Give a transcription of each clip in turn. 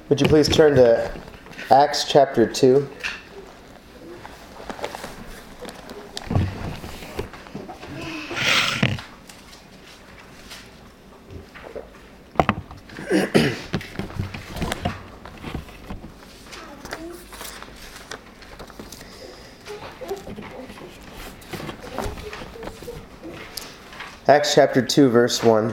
Would you please turn to Acts chapter 2? Acts chapter 2, verse 1.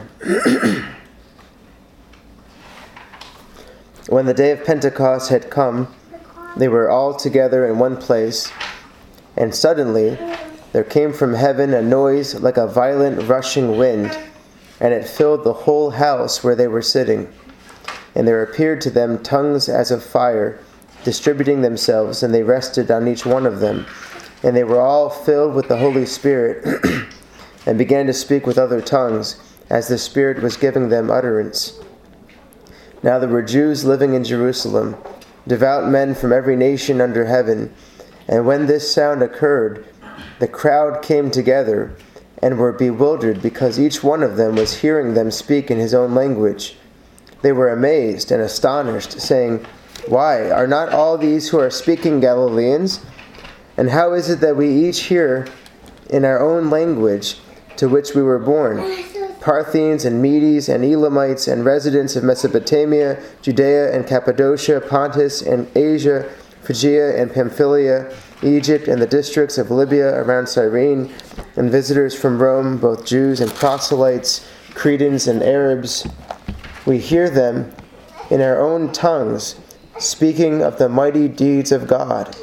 When the day of Pentecost had come, they were all together in one place, and suddenly there came from heaven a noise like a violent rushing wind, and it filled the whole house where they were sitting. And there appeared to them tongues as of fire, distributing themselves, and they rested on each one of them. And they were all filled with the Holy Spirit, and began to speak with other tongues, as the Spirit was giving them utterance. Now there were Jews living in Jerusalem, devout men from every nation under heaven. And when this sound occurred, the crowd came together, and were bewildered, because each one of them was hearing them speak in his own language. They were amazed and astonished, saying, "Why, are not all these who are speaking Galileans? And how is it that we each hear in our own language to which we were born? Parthians and Medes and Elamites and residents of Mesopotamia, Judea and Cappadocia, Pontus and Asia, Phrygia and Pamphylia, Egypt and the districts of Libya around Cyrene, and visitors from Rome, both Jews and proselytes, Cretans and Arabs. We hear them in our own tongues, speaking of the mighty deeds of God."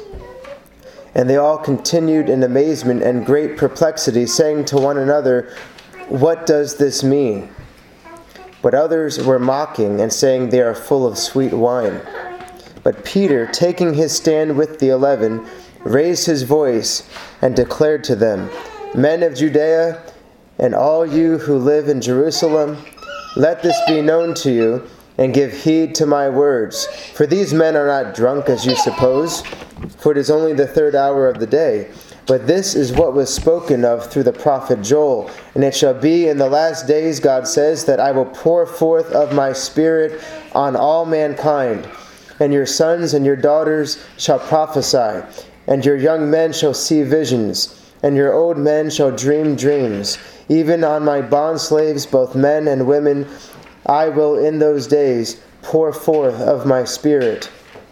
And they all continued in amazement and great perplexity, saying to one another, "What does this mean?" But others were mocking and saying, "They are full of sweet wine." But Peter, taking his stand with the 11, raised his voice and declared to them, "Men of Judea, and all you who live in Jerusalem, let this be known to you, and give heed to my words. For these men are not drunk as you suppose, for it is only the 3rd hour of the day. But this is what was spoken of through the prophet Joel. And it shall be in the last days, God says, that I will pour forth of my Spirit on all mankind. And your sons and your daughters shall prophesy, and your young men shall see visions, and your old men shall dream dreams. Even on my bondslaves, both men and women, I will in those days pour forth of my Spirit,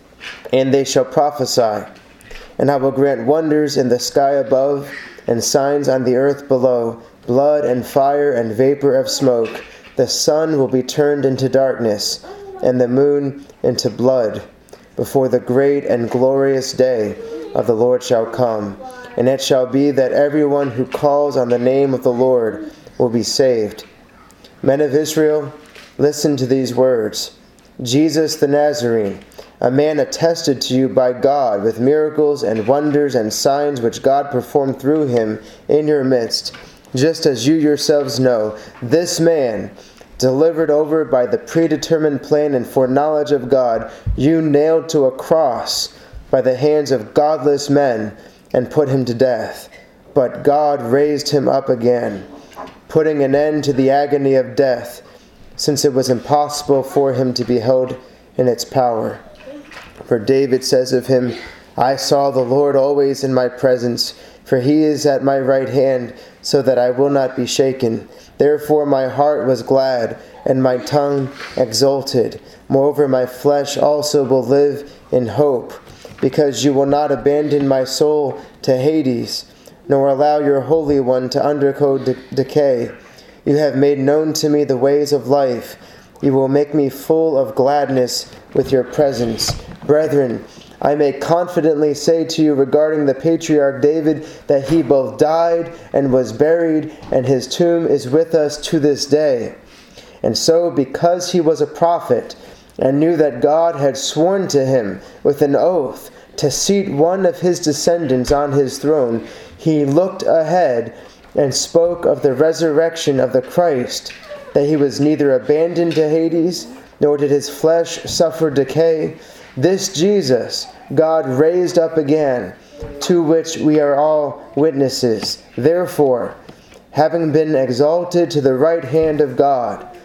and they shall prophesy. And I will grant wonders in the sky above, and signs on the earth below, blood and fire and vapor of smoke. The sun will be turned into darkness, and the moon into blood, before the great and glorious day of the Lord shall come. And it shall be that everyone who calls on the name of the Lord will be saved. Men of Israel, listen to these words. Jesus the Nazarene, a man attested to you by God with miracles and wonders and signs which God performed through him in your midst, just as you yourselves know, this man, delivered over by the predetermined plan and foreknowledge of God, you nailed to a cross by the hands of godless men and put him to death. But God raised him up again, putting an end to the agony of death, since it was impossible for him to be held in its power. For David says of him, I saw the Lord always in my presence, for he is at my right hand, so that I will not be shaken. Therefore my heart was glad, and my tongue exulted. Moreover, my flesh also will live in hope, because you will not abandon my soul to Hades, nor allow your Holy One to undergo decay. You have made known to me the ways of life. You will make me full of gladness with your presence. Brethren, I may confidently say to you regarding the patriarch David that he both died and was buried, and his tomb is with us to this day. And so, because he was a prophet, and knew that God had sworn to him with an oath to seat one of his descendants on his throne, he looked ahead and spoke of the resurrection of the Christ, that he was neither abandoned to Hades, nor did his flesh suffer decay. This Jesus God raised up again, to which we are all witnesses. Therefore, having been exalted to the right hand of God,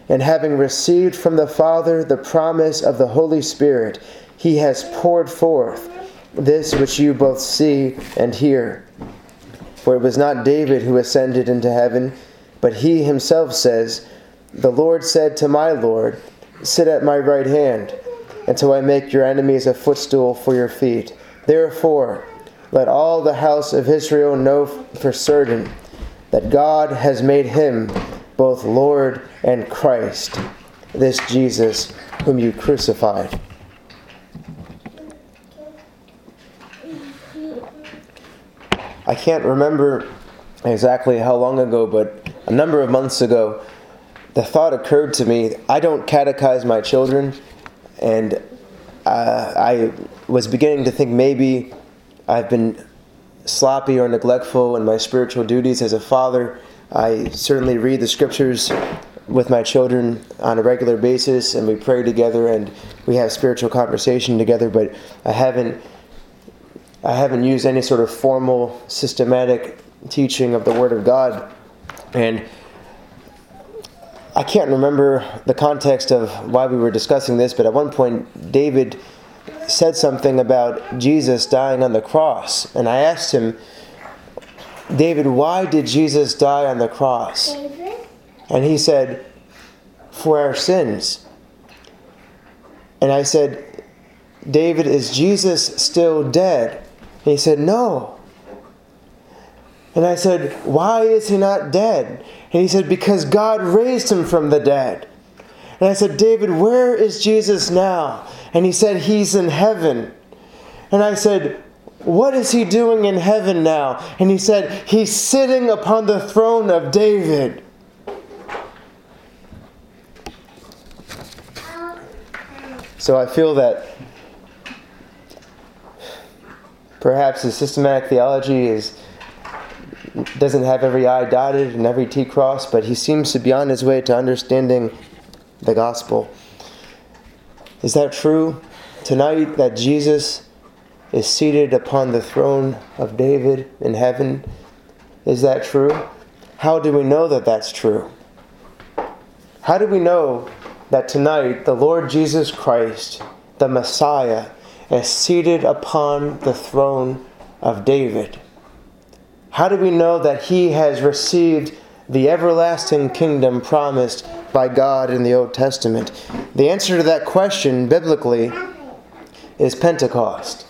and having received from the Father the promise of the Holy Spirit, he has poured forth this which you both see and hear. For it was not David who ascended into heaven, but he himself says, "The Lord said to my Lord, sit at my right hand, until I make your enemies a footstool for your feet. Therefore, let all the house of Israel know for certain that God has made him both Lord and Christ, this Jesus whom you crucified." I can't remember exactly how long ago, but a number of months ago, the thought occurred to me, I don't catechize my children, and I was beginning to think maybe I've been sloppy or neglectful in my spiritual duties as a father. I certainly read the scriptures with my children on a regular basis, and we pray together and we have spiritual conversation together, but I haven't used any sort of formal, systematic teaching of the Word of God. And I can't remember the context of why we were discussing this, but at one point David said something about Jesus dying on the cross. And I asked him, "David, why did Jesus die on the cross?" And he said, "For our sins." And I said, "David, is Jesus still dead?" And he said, "No." And I said, "Why is he not dead?" And he said, "Because God raised him from the dead." And I said, "David, where is Jesus now?" And he said, "He's in heaven." And I said, "What is he doing in heaven now?" And he said, "He's sitting upon the throne of David." So I feel that perhaps the systematic theology doesn't have every I dotted and every T crossed, but he seems to be on his way to understanding the gospel. Is that true tonight, that Jesus is seated upon the throne of David in heaven? Is that true? How do we know that that's true? How do we know that tonight the Lord Jesus Christ, the Messiah, is seated upon the throne of David? How do we know that he has received the everlasting kingdom promised by God in the Old Testament? The answer to that question, biblically, is Pentecost.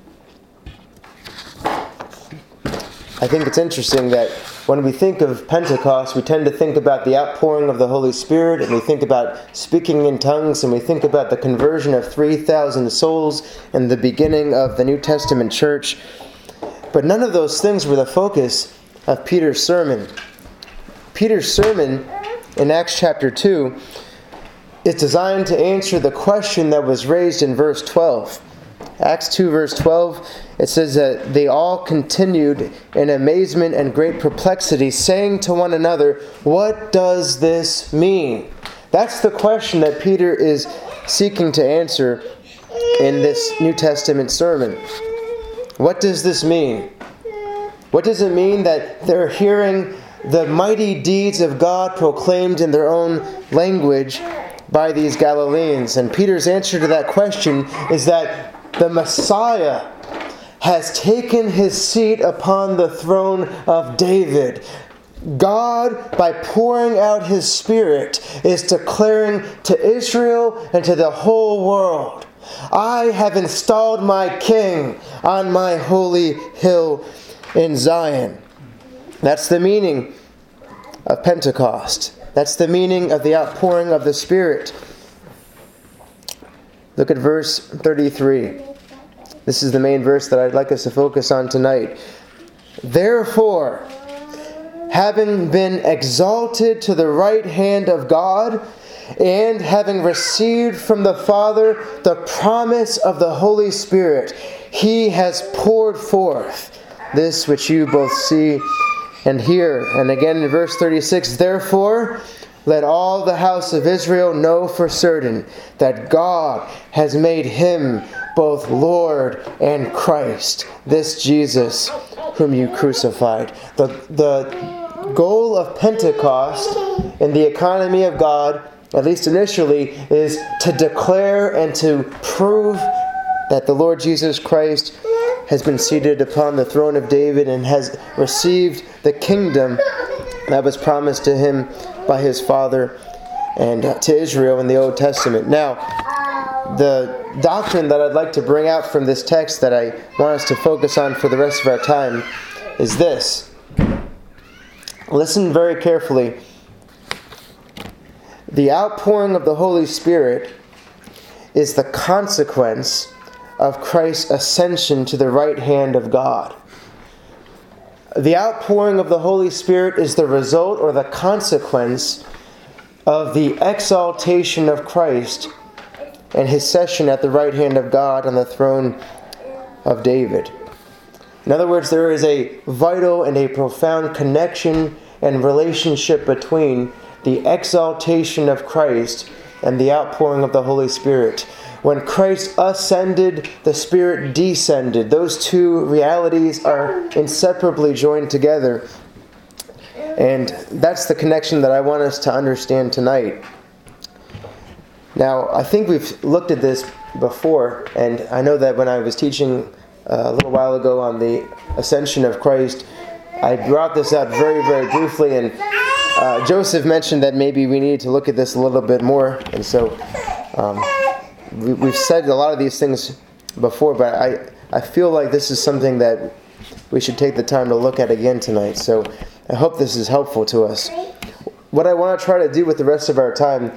I think it's interesting that when we think of Pentecost, we tend to think about the outpouring of the Holy Spirit, and we think about speaking in tongues, and we think about the conversion of 3,000 souls and the beginning of the New Testament church. But none of those things were the focus of Peter's sermon. Peter's sermon in Acts chapter 2 is designed to answer the question that was raised in verse 12. Acts 2 verse 12, it says that they all continued in amazement and great perplexity, saying to one another, "What does this mean?" That's the question that Peter is seeking to answer in this New Testament sermon. What does this mean? What does it mean that they're hearing the mighty deeds of God proclaimed in their own language by these Galileans? And Peter's answer to that question is that the Messiah has taken his seat upon the throne of David. God, by pouring out his Spirit, is declaring to Israel and to the whole world, "I have installed my King on my holy hill in Zion." That's the meaning of Pentecost. That's the meaning of the outpouring of the Spirit. Look at verse 33. This is the main verse that I'd like us to focus on tonight. "Therefore, having been exalted to the right hand of God, and having received from the Father the promise of the Holy Spirit, he has poured forth this which you both see and hear." And again in verse 36, "Therefore, let all the house of Israel know for certain that God has made him both Lord and Christ, this Jesus whom you crucified." The goal of Pentecost in the economy of God at least initially, is to declare and to prove that the Lord Jesus Christ has been seated upon the throne of David and has received the kingdom that was promised to him by his father and to Israel in the Old Testament. Now, the doctrine that I'd like to bring out from this text that I want us to focus on for the rest of our time is this. Listen very carefully. The outpouring of the Holy Spirit is the consequence of Christ's ascension to the right hand of God. The outpouring of the Holy Spirit is the result or the consequence of the exaltation of Christ and his session at the right hand of God on the throne of David. In other words, there is a vital and a profound connection and relationship between the exaltation of Christ and the outpouring of the Holy Spirit. When Christ ascended, the Spirit descended. Those two realities are inseparably joined together. And that's the connection that I want us to understand tonight. Now, I think we've looked at this before, and I know that when I was teaching a little while ago on the ascension of Christ, I brought this out very, very briefly, and Joseph mentioned that maybe we need to look at this a little bit more, and so we've said a lot of these things before, but I feel like this is something that we should take the time to look at again tonight, so I hope this is helpful to us. What I want to try to do with the rest of our time,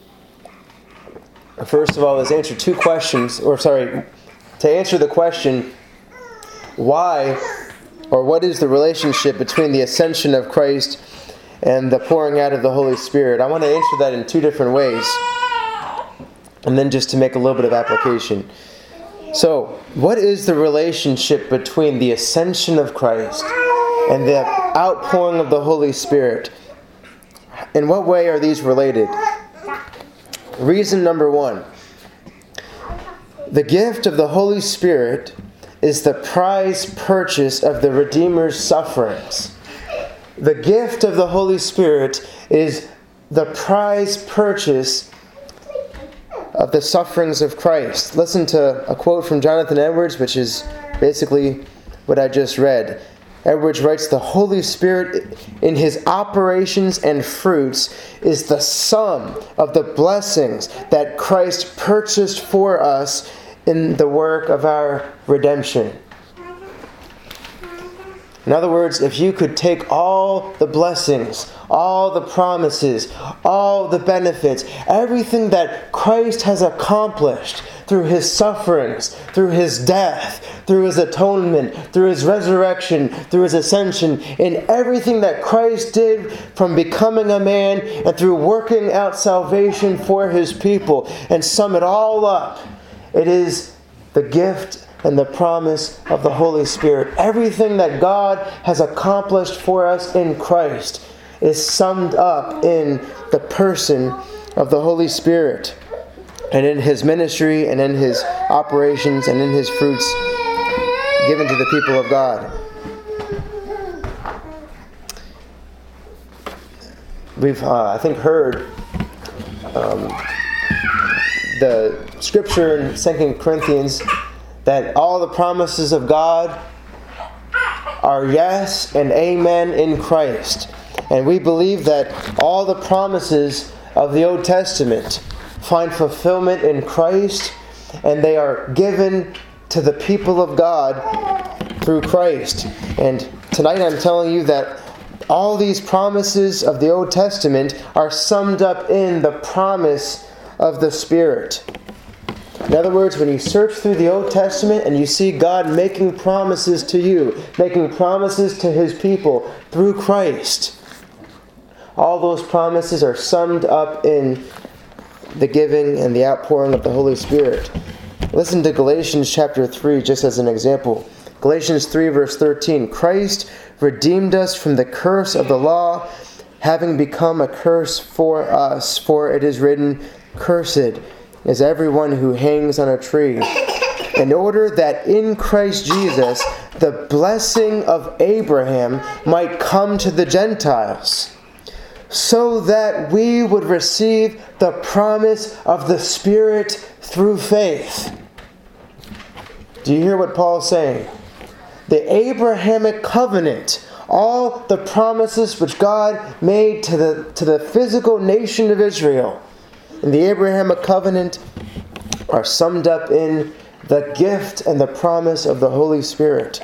first of all, is answer two questions, to answer the question, why or what is the relationship between the ascension of Christ and the pouring out of the Holy Spirit? I want to answer that in two different ways, and then just to make a little bit of application. So, what is the relationship between the ascension of Christ and the outpouring of the Holy Spirit? In what way are these related? Reason number one. The gift of the Holy Spirit is the prize purchase of the Redeemer's sufferings. The gift of the Holy Spirit is the prize purchase of the sufferings of Christ. Listen to a quote from Jonathan Edwards, which is basically what I just read. Edwards writes, "The Holy Spirit in his operations and fruits is the sum of the blessings that Christ purchased for us in the work of our redemption." In other words, if you could take all the blessings, all the promises, all the benefits, everything that Christ has accomplished through his sufferings, through his death, through his atonement, through his resurrection, through his ascension, in everything that Christ did from becoming a man and through working out salvation for his people, and sum it all up, it is the gift and the promise of the Holy Spirit. Everything that God has accomplished for us in Christ is summed up in the person of the Holy Spirit, and in his ministry, and in his operations, and in his fruits given to the people of God. We've, I think, heard the scripture in 2 Corinthians that all the promises of God are yes and amen in Christ. And we believe that all the promises of the Old Testament find fulfillment in Christ, and they are given to the people of God through Christ. And tonight I'm telling you that all these promises of the Old Testament are summed up in the promise of the Spirit. In other words, when you search through the Old Testament and you see God making promises to you, making promises to his people through Christ, all those promises are summed up in the giving and the outpouring of the Holy Spirit. Listen to Galatians chapter 3 just as an example. Galatians 3 verse 13. Christ redeemed us from the curse of the law, having become a curse for us. For it is written, "Cursed is everyone who hangs on a tree," in order that in Christ Jesus the blessing of Abraham might come to the Gentiles, so that we would receive the promise of the Spirit through faith. Do you hear what Paul's saying? The Abrahamic covenant, all the promises which God made to the physical nation of Israel in the Abrahamic covenant are summed up in the gift and the promise of the Holy Spirit.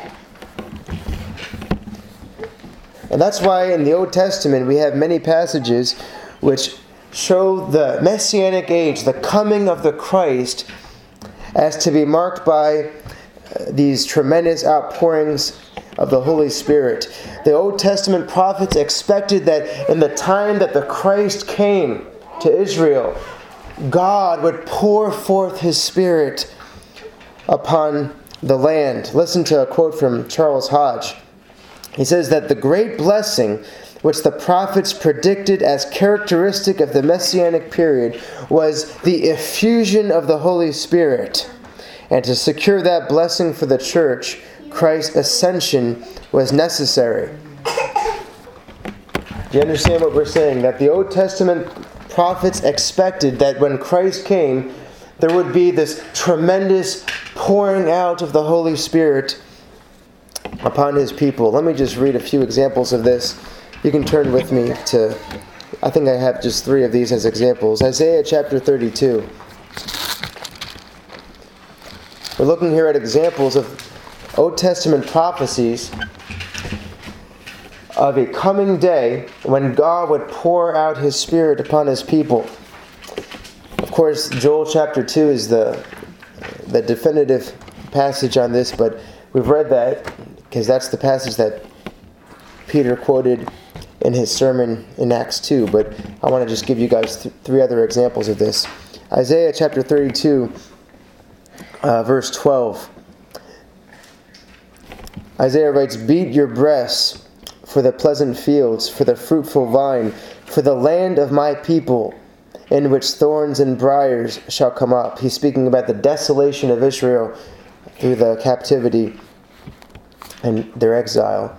And that's why in the Old Testament we have many passages which show the Messianic age, the coming of the Christ, as to be marked by these tremendous outpourings of the Holy Spirit. The Old Testament prophets expected that in the time that the Christ came to Israel, God would pour forth His Spirit upon the land. Listen to a quote from Charles Hodge. He says that the great blessing which the prophets predicted as characteristic of the Messianic period was the effusion of the Holy Spirit. And to secure that blessing for the church, Christ's ascension was necessary. Do you understand what we're saying? That the Old Testament prophets expected that when Christ came, there would be this tremendous pouring out of the Holy Spirit upon His people. Let me just read a few examples of this. You can turn with me to, I think I have just 3 of these as examples. Isaiah chapter 32. We're looking here at examples of Old Testament prophecies of a coming day when God would pour out His Spirit upon His people. Of course, Joel chapter 2 is the definitive passage on this, but we've read that because that's the passage that Peter quoted in his sermon in Acts 2. But I want to just give you guys 3 other examples of this. Isaiah chapter 32, verse 12. Isaiah writes, "Beat your breasts for the pleasant fields, for the fruitful vine, for the land of my people, in which thorns and briars shall come up." He's speaking about the desolation of Israel through the captivity and their exile.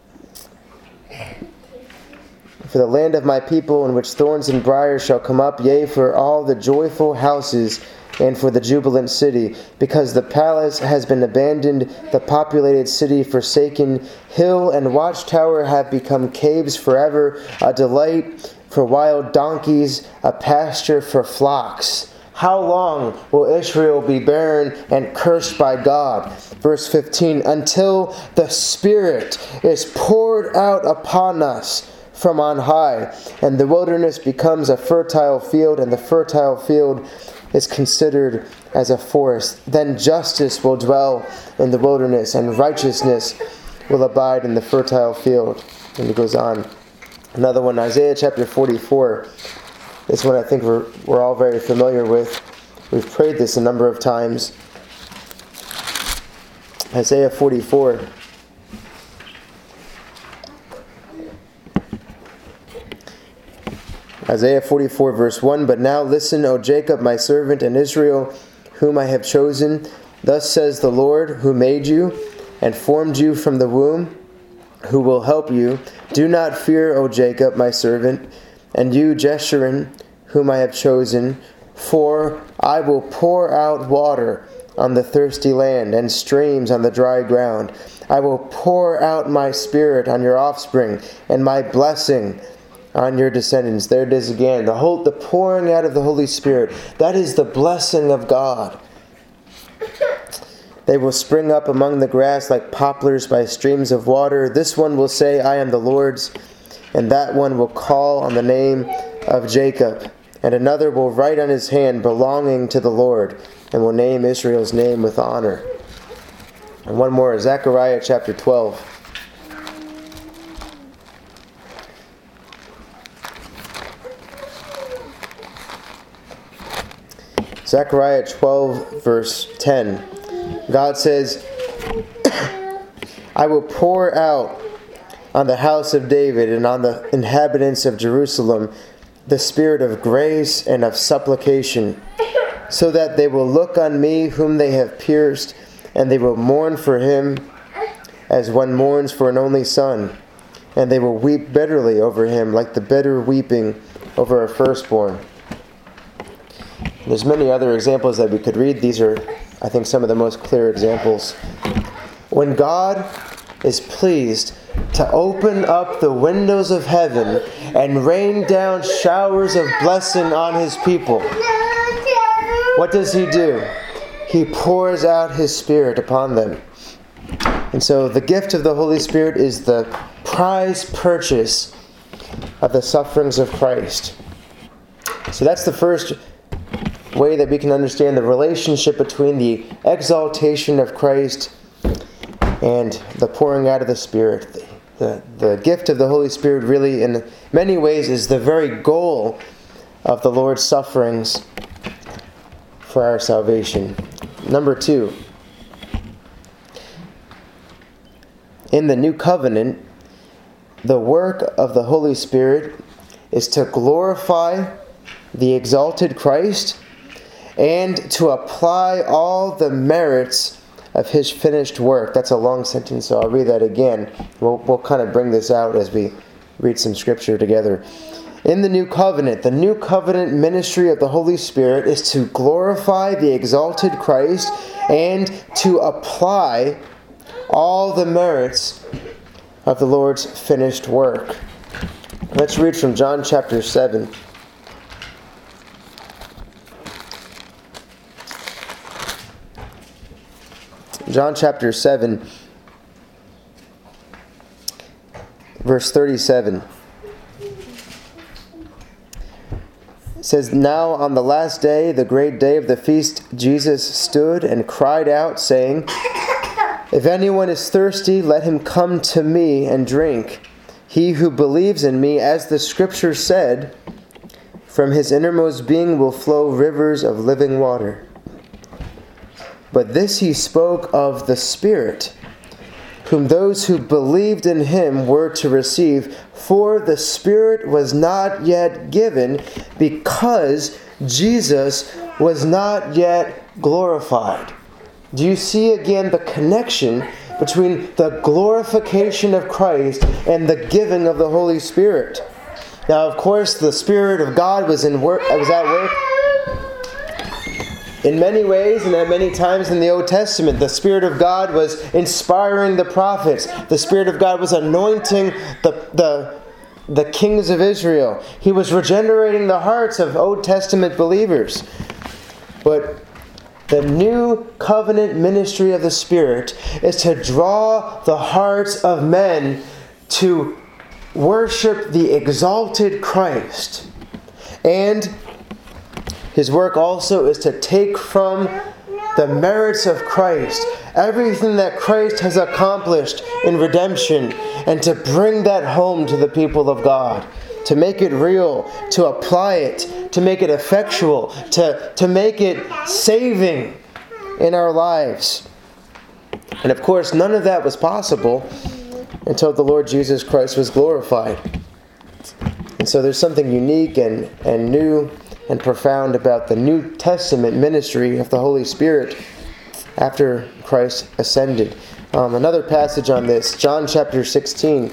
"For the land of my people, in which thorns and briars shall come up, yea, for all the joyful houses, and for the jubilant city, because the palace has been abandoned, the populated city forsaken, hill and watchtower have become caves forever, a delight for wild donkeys, a pasture for flocks." How long will Israel be barren and cursed by God? Verse 15, "Until the Spirit is poured out upon us from on high, and the wilderness becomes a fertile field, and the fertile field is considered as a forest. Then justice will dwell in the wilderness, and righteousness will abide in the fertile field." And it goes on. Another one, Isaiah chapter 44. This one I think we're all very familiar with. We've prayed this a number of times. Isaiah 44. Isaiah 44 verse 1, "But now listen, O Jacob, my servant, and Israel, whom I have chosen. Thus says the Lord, who made you and formed you from the womb, who will help you. Do not fear, O Jacob, my servant, and you, Jeshurun, whom I have chosen, for I will pour out water on the thirsty land, and streams on the dry ground. I will pour out my Spirit on your offspring, and my blessing on your descendants." There it is again. The pouring out of the Holy Spirit. That is the blessing of God. "They will spring up among the grass like poplars by streams of water. This one will say, I am the Lord's, and that one will call on the name of Jacob. And another will write on his hand, belonging to the Lord, and will name Israel's name with honor." And one more, Zechariah chapter 12. Zechariah 12 verse 10. God says, "I will pour out on the house of David and on the inhabitants of Jerusalem the spirit of grace and of supplication, so that they will look on me whom they have pierced, and they will mourn for him as one mourns for an only son, and they will weep bitterly over him, like the bitter weeping over a firstborn. There's many other examples that we could read. These are, I think, some of the most clear examples. When God is pleased to open up the windows of heaven and rain down showers of blessing on his people, what does he do? He pours out his Spirit upon them. And so the gift of the Holy Spirit is the prize purchase of the sufferings of Christ. So that's the first way that we can understand the relationship between the exaltation of Christ and the pouring out of the Spirit. The gift of the Holy Spirit really, in many ways, is the very goal of the Lord's sufferings for our salvation. Number 2, in the New Covenant, the work of the Holy Spirit is to glorify the exalted Christ and to apply all the merits of his finished work. That's a long sentence, so I'll read that again. We'll kind of bring this out as we read some scripture together. In the New Covenant ministry of the Holy Spirit is to glorify the exalted Christ and to apply all the merits of the Lord's finished work. Let's read from John chapter 7. John chapter 7, verse 37. It says, "Now on the last day, the great day of the feast, Jesus stood and cried out, saying, 'If anyone is thirsty, let him come to me and drink. He who believes in me, as the Scripture said, from his innermost being will flow rivers of living water.' But this he spoke of the Spirit, whom those who believed in him were to receive, for the Spirit was not yet given, because Jesus was not yet glorified." Do you see again the connection between the glorification of Christ and the giving of the Holy Spirit? Now, of course, the Spirit of God was at work in many ways and at many times in the Old Testament. The Spirit of God was inspiring the prophets. The Spirit of God was anointing the kings of Israel. He was regenerating the hearts of Old Testament believers. But the new covenant ministry of the Spirit is to draw the hearts of men to worship the exalted Christ. And his work also is to take from the merits of Christ, everything that Christ has accomplished in redemption, and to bring that home to the people of God, to make it real, to apply it, to make it effectual, to make it saving in our lives. And of course, none of that was possible until the Lord Jesus Christ was glorified. And so there's something unique and new and profound about the New Testament ministry of the Holy Spirit after Christ ascended. Another passage on this, John chapter 16.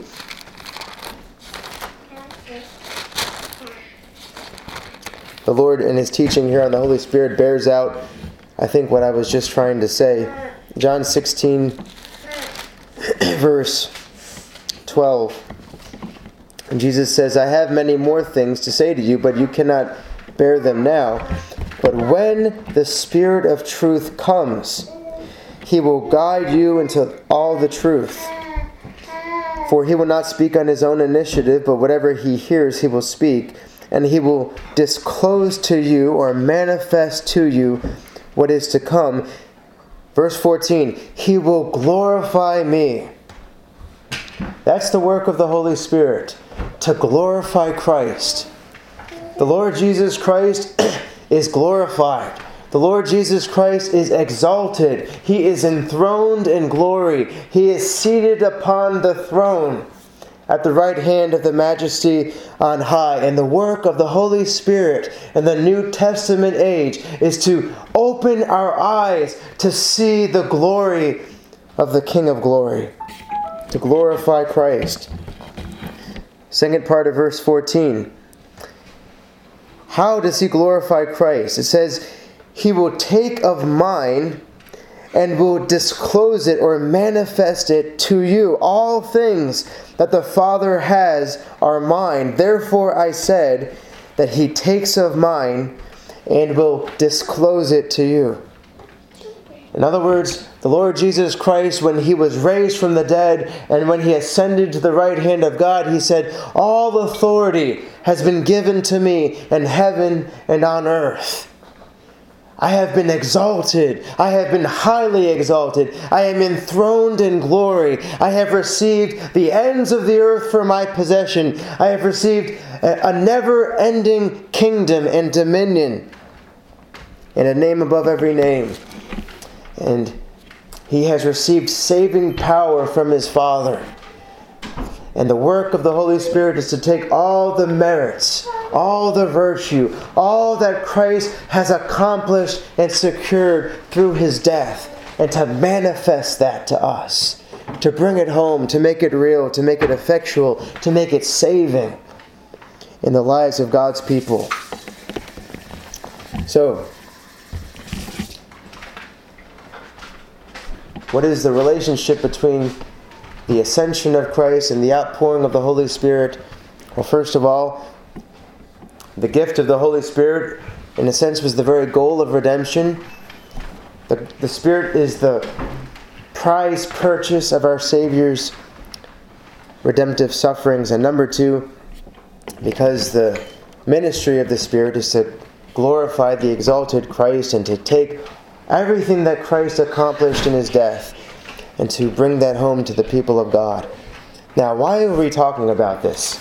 The Lord in his teaching here on the Holy Spirit bears out, I think, what I was just trying to say. John 16, verse 12. And Jesus says, "I have many more things to say to you, but you cannot bear them now. But when the Spirit of truth comes, he will guide you into all the truth. For he will not speak on his own initiative, but whatever he hears he will speak, and he will disclose to you or manifest to you what is to come." Verse 14, "He will glorify me." That's the work of the Holy Spirit, to glorify Christ. The Lord Jesus Christ is glorified. The Lord Jesus Christ is exalted. He is enthroned in glory. He is seated upon the throne at the right hand of the Majesty on high. And the work of the Holy Spirit in the New Testament age is to open our eyes to see the glory of the King of glory, to glorify Christ. Second part of verse 14. How does he glorify Christ? It says, he will take of mine and will disclose it or manifest it to you. All things that the Father has are mine. Therefore I said that he takes of mine and will disclose it to you. In other words, the Lord Jesus Christ, when he was raised from the dead and when he ascended to the right hand of God, he said, all authority has been given to me in heaven and on earth. I have been exalted. I have been highly exalted. I am enthroned in glory. I have received the ends of the earth for my possession. I have received a never-ending kingdom and dominion and a name above every name. And he has received saving power from his Father. And the work of the Holy Spirit is to take all the merits, all the virtue, all that Christ has accomplished and secured through his death, and to manifest that to us, to bring it home, to make it real, to make it effectual, to make it saving in the lives of God's people. So, what is the relationship between the ascension of Christ and the outpouring of the Holy Spirit? Well, first of all, the gift of the Holy Spirit, in a sense, was the very goal of redemption. The Spirit is the prize purchase of our Savior's redemptive sufferings. And number two, because the ministry of the Spirit is to glorify the exalted Christ and to take everything that Christ accomplished in his death and to bring that home to the people of God. Now, why are we talking about this?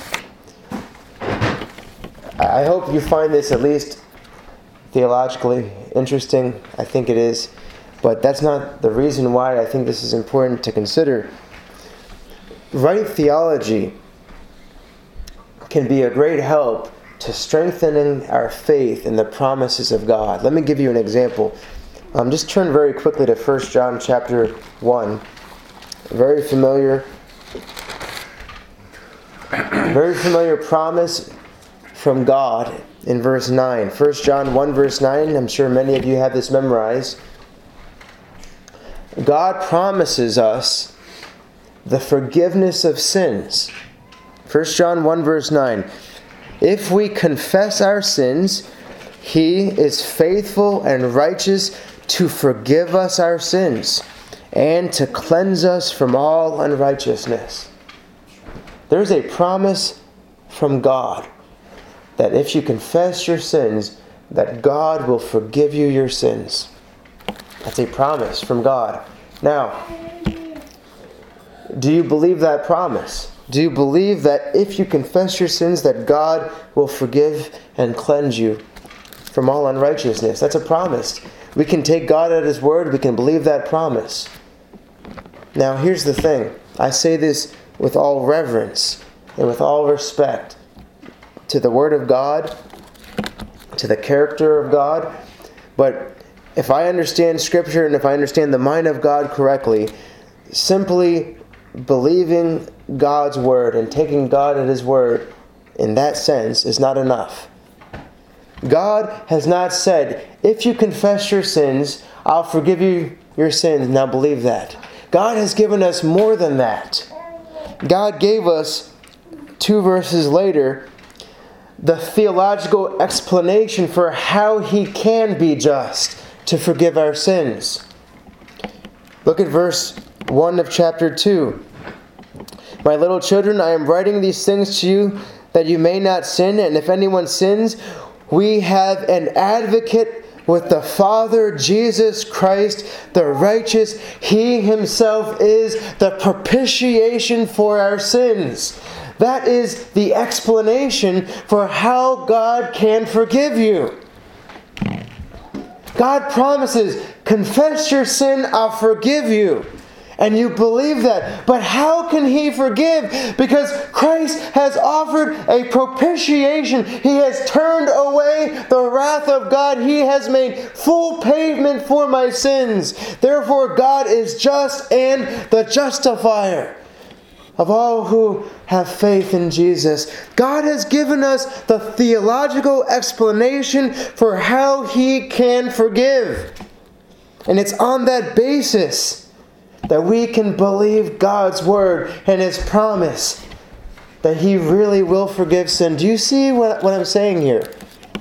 I hope you find this at least theologically interesting. I think it is. But that's not the reason why I think this is important to consider. Right theology can be a great help to strengthening our faith in the promises of God. Let me give you an example. Just turn very quickly to 1 John chapter 1. Very familiar promise from God in verse 9. 1 John 1 verse 9, I'm sure many of you have this memorized. God promises us the forgiveness of sins. 1 John 1 verse 9. If we confess our sins, he is faithful and righteous to forgive us our sins and to cleanse us from all unrighteousness. There's a promise from God that if you confess your sins, that God will forgive you your sins. That's a promise from God. Now, do you believe that promise? Do you believe that if you confess your sins, that God will forgive and cleanse you from all unrighteousness? That's a promise. We can take God at his word. We can believe that promise. Now, here's the thing. I say this with all reverence and with all respect to the word of God, to the character of God. But if I understand Scripture and if I understand the mind of God correctly, simply believing God's word and taking God at his word in that sense is not enough. God has not said, if you confess your sins, I'll forgive you your sins. Now believe that. God has given us more than that. God gave us, 2 verses later, the theological explanation for how he can be just to forgive our sins. Look at verse 1 of chapter 2. My little children, I am writing these things to you that you may not sin, and if anyone sins, we have an advocate with the Father, Jesus Christ, the righteous. He himself is the propitiation for our sins. That is the explanation for how God can forgive you. God promises, confess your sin, I'll forgive you. And you believe that. But how can he forgive? Because Christ has offered a propitiation. He has turned away the wrath of God. He has made full payment for my sins. Therefore, God is just and the justifier of all who have faith in Jesus. God has given us the theological explanation for how He can forgive. And it's on that basis that we can believe God's word and His promise that He really will forgive sin. Do you see what I'm saying here?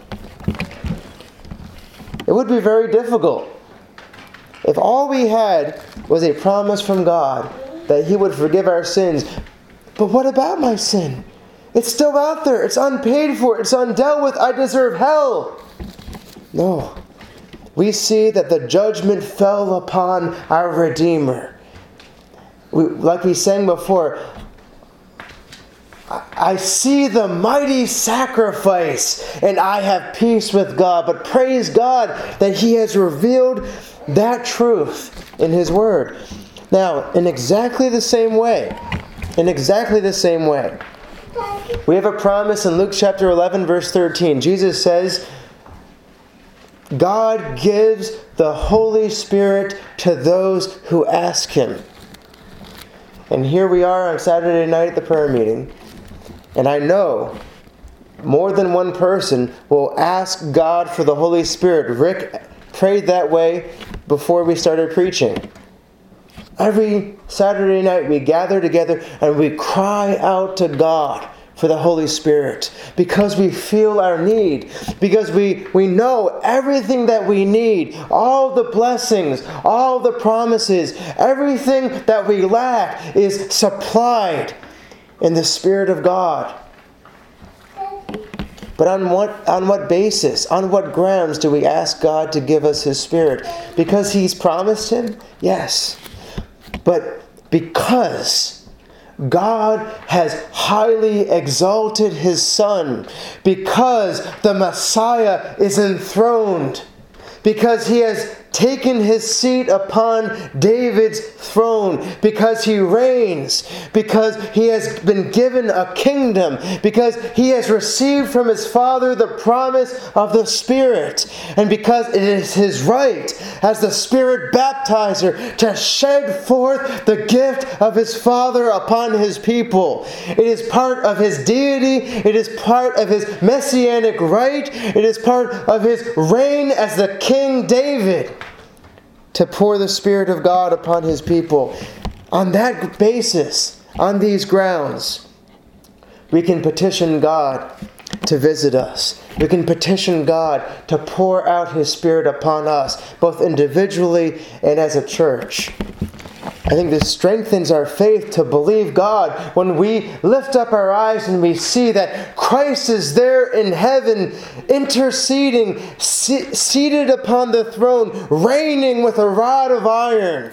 It would be very difficult if all we had was a promise from God that He would forgive our sins. But what about my sin? It's still out there. It's unpaid for. It's undealt with. I deserve hell. No. We see that the judgment fell upon our Redeemer. Like we sang before, I see the mighty sacrifice and I have peace with God. But praise God that He has revealed that truth in His Word. Now, in exactly the same way, we have a promise in Luke chapter 11, verse 13. Jesus says, God gives the Holy Spirit to those who ask Him. And here we are on Saturday night at the prayer meeting. And I know more than one person will ask God for the Holy Spirit. Rick prayed that way before we started preaching. Every Saturday night we gather together and we cry out to God for the Holy Spirit because we feel our need, because we know everything that we need, all the blessings, all the promises, everything that we lack is supplied in the Spirit of God. But on what basis, on what grounds do we ask God to give us His Spirit? Because He's promised Him? Yes. But because God has highly exalted His Son, because the Messiah is enthroned, because He has taken His seat upon David's throne, because He reigns, because He has been given a kingdom, because He has received from His Father the promise of the Spirit, and because it is His right as the Spirit baptizer to shed forth the gift of His Father upon His people. It is part of His deity, it is part of His messianic right, it is part of His reign as the King David, to pour the Spirit of God upon His people. On that basis, on these grounds, we can petition God to visit us. We can petition God to pour out His Spirit upon us, both individually and as a church. I think this strengthens our faith to believe God when we lift up our eyes and we see that Christ is there in heaven, interceding, seated upon the throne, reigning with a rod of iron.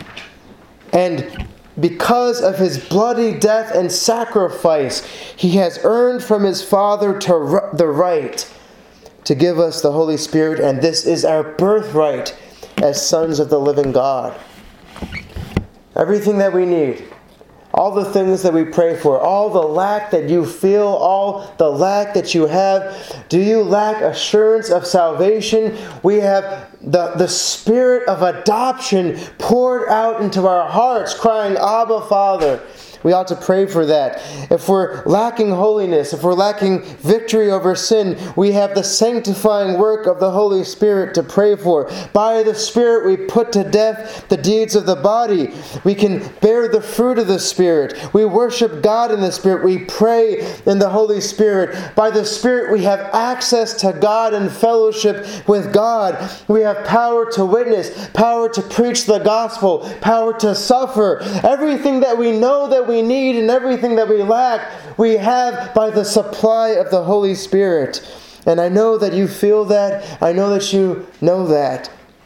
And because of His bloody death and sacrifice, He has earned from His Father the right to give us the Holy Spirit, and this is our birthright as sons of the living God. Everything that we need, all the things that we pray for, all the lack that you feel, all the lack that you have. Do you lack assurance of salvation? We have the Spirit of adoption poured out into our hearts, crying, Abba, Father. We ought to pray for that. If we're lacking holiness, if we're lacking victory over sin, we have the sanctifying work of the Holy Spirit to pray for. By the Spirit we put to death the deeds of the body. We can bear the fruit of the Spirit. We worship God in the Spirit. We pray in the Holy Spirit. By the Spirit we have access to God and fellowship with God. We have power to witness, power to preach the gospel, power to suffer. Everything that we know that we need and everything that we lack, we have by the supply of the Holy Spirit. And I know that you feel that. I know that you know that.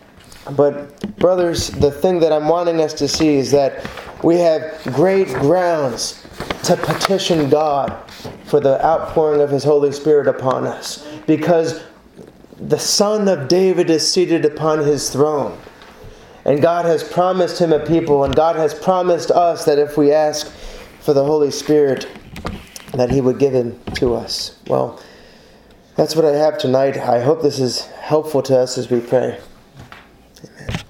But brothers, the thing that I'm wanting us to see is that we have great grounds to petition God for the outpouring of His Holy Spirit upon us. Because the Son of David is seated upon His throne. And God has promised Him a people, and God has promised us that if we ask for the Holy Spirit, that He would give Him to us. Well, that's what I have tonight. I hope this is helpful to us as we pray. Amen.